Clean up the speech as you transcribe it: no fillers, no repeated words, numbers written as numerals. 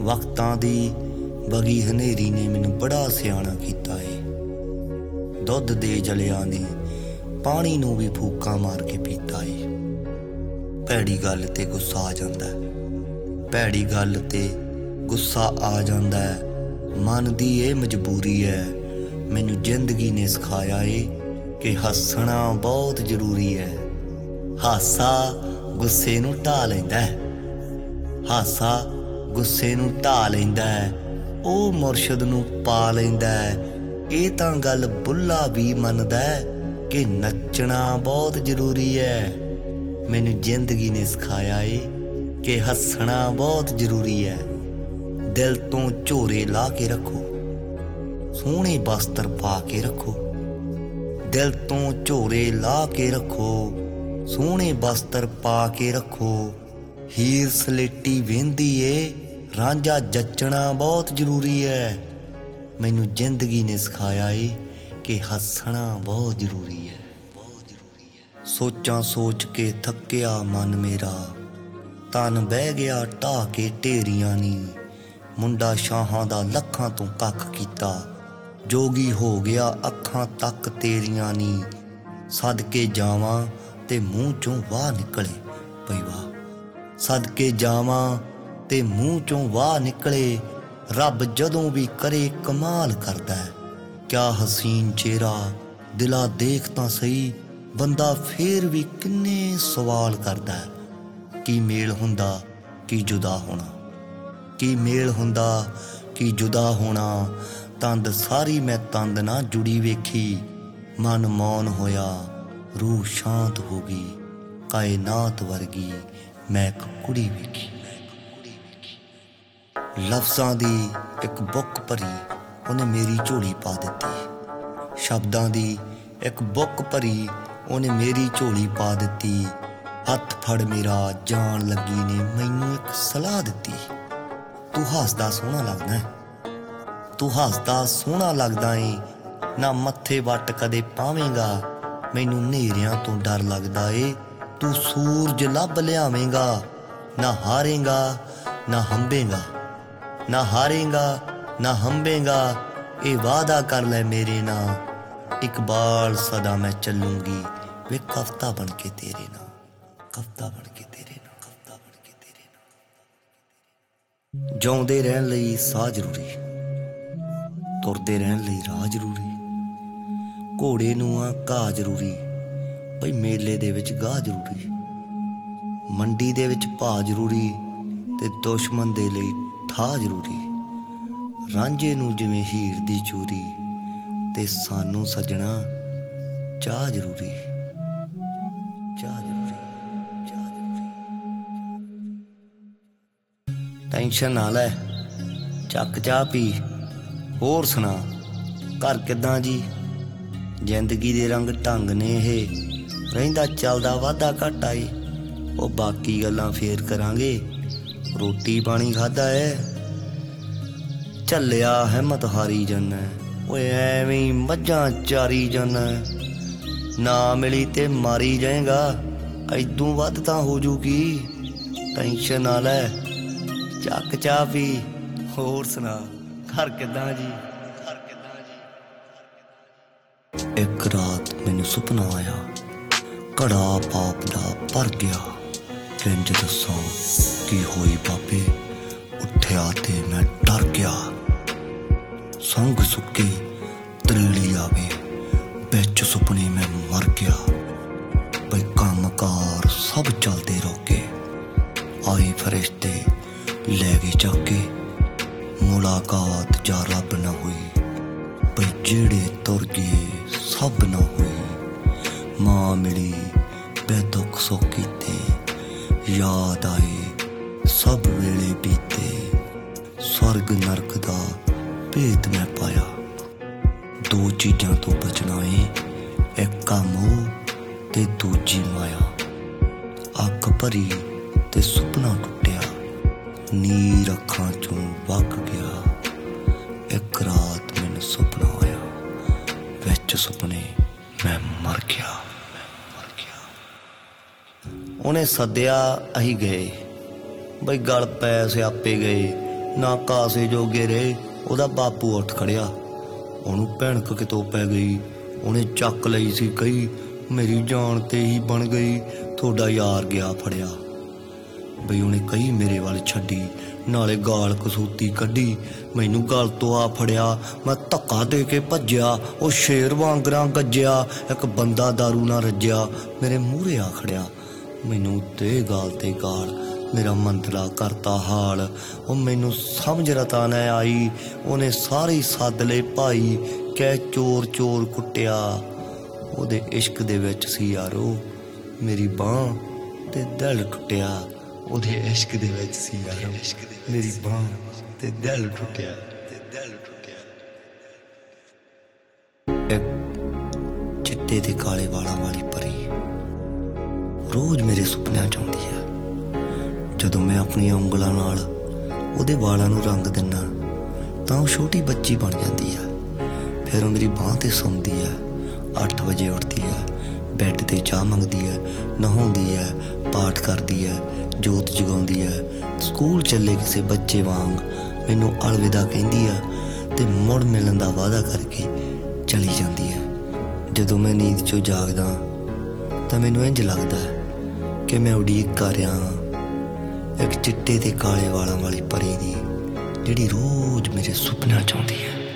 वक्तां दी बगी हनेरी ने मैनू बड़ा सियाणा कीता है। दुध दे जलिया ने पानी नू भी फूका मार के पीता है। भैड़ी गल ते गुस्सा आ जांदा है, भैड़ी गल ते गुस्सा आ जांदा है। मन दी ये मजबूरी है। मैनू जिंदगी ने सिखाया है कि हसना बहुत जरूरी है। हासा गुस्से नू ढा लैंदा है, हासा गुस्से नू ढा लैंदा है, ओ मुरशद नू पा लैंदा है। ये तां गल बुल्ला भी मनदा है कि नचना बहुत जरूरी है। मैनू जिंदगी ने सिखाया है कि हसना बहुत जरूरी है। दिल तो झोरे ला के रखो, सोहणे बस्तर पा के रखो। दिल तो झोरे ला के रखो, सोहणे बस्तर पा के रखो। हीर सलेटी वेंदी ए, रांझा जचना बहुत जरूरी है। मैनू जिंदगी ने सिखाया है कि हसना बहुत जरूरी है, बहुत जरूरी है। सोचां सोच के थकिया मन मेरा, तन बह गया ढा के ढेरियां नी। मुंडा शाहां दा लखां तो कख कीता, जोगी हो गया अखां तक तेरियां नी। सदके जावां ते मूँह चों वाह निकले, पई वाह। सदके जावां ते मूँह चों वाह निकले। रब जदों भी करे कमाल करदा है। क्या हसीन चेहरा दिला देख तां सही, बंदा फिर भी किन्ने सवाल करदा है। की मेल हुंदा की जुदा होना, की मेल हुंदा की जुदा होना। तंद सारी मैं तंद ना जुड़ी वेखी, मन मौन होया रूह शांत हो गई। कायनात वर्गी मैं एक कुड़ी वेखी। लफ्ज़ां दी एक बुक भरी उन्हें मेरी झोली पा दित्ती। शब्दां दी एक बुक भरी उन्हें मेरी झोली पा दित्ती। हत्थ फड़ मेरा जान लगी ने मैनू एक सलाह दित्ती। तू हसदा सोहना लगदा है, तू हसदा सोहना लगदा है। ना मत्थे वट कदे पावेंगा, मैनू नेरियां तो डर लगदा है। तू सूरज लभ लियावेंगा, ना हारेंगा ना हंबेगा, ना हारेंगा ना हंबेगा। ये वादा कर ले मेरे नाल, इकबाल सदा मैं चलूंगी वे कविता बन के तेरे नाल, कविता बन के तेरे नाल, कविता बन के तेरे नाल। जिउंदे रहण लई साह जरूरी, तुरदे रहण लई राह जरूरी। घोड़े नूं आ घाह जरूरी, भई मेले दे विच गाह जरूरी। मंडी दे विच भाਅ जरूरी ते दुश्मन दे लई ਠਾਹ ਜ਼ਰੂਰੀ। ਰਾਂਝੇ ਨੂੰ ਜਿਵੇਂ ਹੀਰ ਦੀ ਚੂਰੀ, ਤੇ ਸਾਨੂੰ ਸਜਣਾ ਚਾਹ ਜ਼ਰੂਰੀ, ਚਾਹ ਜ਼ਰੂਰੀ, ਚਾਹ ਜ਼ਰੂਰੀ। ਟੈਨਸ਼ਨ ਨਾ ਲੈ, ਚੱਕ ਚਾਹ ਪੀ। ਹੋਰ ਸੁਣਾ, ਘਰ ਕਿੱਦਾਂ ਜੀ? ਜ਼ਿੰਦਗੀ ਦੇ ਰੰਗ ਢੰਗ ਨੇ ਇਹ, ਰਹਿੰਦਾ ਚੱਲਦਾ ਵਾਧਾ ਘਾਟਾ ਏ। ਉਹ ਬਾਕੀ ਗੱਲਾਂ ਫੇਰ ਕਰਾਂਗੇ, रोटी पानी खादा है। झल्लिया हिम्मत हारी जाना, ओए एवें मझां चारी जाना। ना मिली ते मारी जाएगा, ऐदों वध तां हो जूगी। टेंशन ना लै, चक चाह पी। होर सुना, घर किदां जी? एक रात मैनू सुपना आया, घड़ा पाप दा भर गया। किंज दसां की होई बाबे, उठिया ते मैं डर गया। संग सुके तरीली आवे, बिच सुपने मैं मर गया। बई काम कार सब चलते रोके, आए फरिश्ते लै गए जाके। मुलाकात जा रब ना हुई, बई जेड़े तुर गए सब ना हुई। मां मिली बेदुख सुख कीते, याद आए सब वेले बीते। स्वर्ग नरक दा भेद मैं पाया। दो चीज़ां तो बचना है, एक मोह ते दूजी माया। अग भरी ते सुपना टुटिया, नीर अखां चों वग गया। एक रात मैनू सुपना आया, विच सुपने मैं मर गया। उन्हें सद्या, अही गए। बई गल पै सियापे गए। ਨਾ ਕਾਸੇ ਜੋਗੇ ਰਹੇ। ਉਹਦਾ ਬਾਪੂ ਉੱਠ ਖੜਿਆ, ਉਹਨੂੰ ਭਿਣਕ ਕਿਤੋਂ ਪੈ ਗਈ। ਉਹਨੇ ਚੱਕ ਲਈ ਸੀ ਕਹੀ, ਮੇਰੀ ਜਾਨ ਤੇ ਹੀ ਬਣ ਗਈ, ਤੁਹਾਡਾ ਯਾਰ ਗਿਆ ਫੜਿਆ। ਬਈ ਉਹਨੇ ਕਹੀ ਮੇਰੇ ਵੱਲ ਛੱਡੀ, ਨਾਲੇ ਗਾਲ ਕਸੂਤੀ ਕੱਢੀ। ਮੈਨੂੰ ਗਲ ਤੋਂ ਆ ਫੜਿਆ, ਮੈਂ ਧੱਕਾ ਦੇ ਕੇ ਭੱਜਿਆ। ਉਹ ਸ਼ੇਰ ਵਾਂਗਰਾਂ ਗੱਜਿਆ, ਇੱਕ ਬੰਦਾ ਦਾਰੂ ਨਾ ਰੱਜਿਆ ਮੇਰੇ ਮੂਹਰੇ ਆ ਖੜਿਆ। ਮੈਨੂੰ ਤੇ ਗਾਲ ਤੇ ਗਾਲ, ਮੇਰਾ ਮੰਤਲਾ ਕਰਤਾ ਹਾਲ। ਉਹ ਮੈਨੂੰ ਸਮਝ ਰਤਾ ਨਾ ਆਈ, ਉਹਨੇ ਸਾਰੇ ਸੱਦ ਲਏ ਭਾਈ, ਕਹਿ ਚੋਰ ਚੋਰ ਕੁੱਟਿਆ। ਉਹਦੇ ਇਸ਼ਕ ਦੇ ਵਿੱਚ ਸੀ ਯਾਰੋ ਮੇਰੀ ਬਾਂਹ ਤੇ ਦਿਲ ਟੁੱਟਿਆ। ਉਹਦੇ ਇਸ਼ਕ ਦੇ ਵਿੱਚ ਸੀ ਯਾਰੋ ਮੇਰੀ ਬਾਂਹ ਤੇ ਦਿਲ ਟੁੱਟਿਆ। ਇੱਕ ਚਿੱਟੇ ਤੇ ਕਾਲੇ ਵਾਲਾਂ ਵਾਲੀ ਪਰੀ ਰੋਜ਼ ਮੇਰੇ ਸੁਪਨਿਆਂ 'ਚ ਆਉਂਦੀ ਆ। ਜਦੋਂ ਮੈਂ ਆਪਣੀਆਂ ਉਂਗਲਾਂ ਨਾਲ ਉਹਦੇ ਵਾਲਾਂ ਨੂੰ ਰੰਗ ਦਿੰਦਾ ਤਾਂ ਉਹ ਛੋਟੀ ਬੱਚੀ ਬਣ ਜਾਂਦੀ ਆ। ਫਿਰ ਉਹ ਮੇਰੀ ਬਾਂਹ ਤੇ ਸੌਂਦੀ ਆ। 8 ਵਜੇ ਉੱਠਦੀ ਆ, ਬੈੱਡ ਤੇ ਚਾਹ ਮੰਗਦੀ ਹੈ, ਨਹਾਉਂਦੀ ਹੈ, ਪਾਠ ਕਰਦੀ ਹੈ, ਜੋਤ ਜਗਾਉਂਦੀ ਹੈ। ਸਕੂਲ ਚੱਲੇ ਕਿਸੇ ਬੱਚੇ ਵਾਂਗ ਮੈਨੂੰ ਅਲਵਿਦਾ ਕਹਿੰਦੀ ਆ ਤੇ ਮੁੜ ਮਿਲਣ ਦਾ ਵਾਅਦਾ ਕਰਕੇ ਚਲੀ ਜਾਂਦੀ ਹੈ। ਜਦੋਂ ਮੈਂ ਨੀਂਦ 'ਚੋਂ ਜਾਗਦਾ ਤਾਂ ਮੈਨੂੰ ਇੰਝ ਲੱਗਦਾ ਕਿ ਮੈਂ ਉਡੀਕ ਕਰ ਰਿਹਾ ਹਾਂ ਇੱਕ ਚਿੱਟੇ ਤੇ ਕਾਲੇ ਵਾਲਾਂ ਵਾਲੀ ਪਰੀ ਦੀ, ਜਿਹੜੀ ਰੋਜ਼ ਮੇਰੇ ਸੁਪਨਿਆਂ 'ਚ ਆਉਂਦੀ ਹੈ।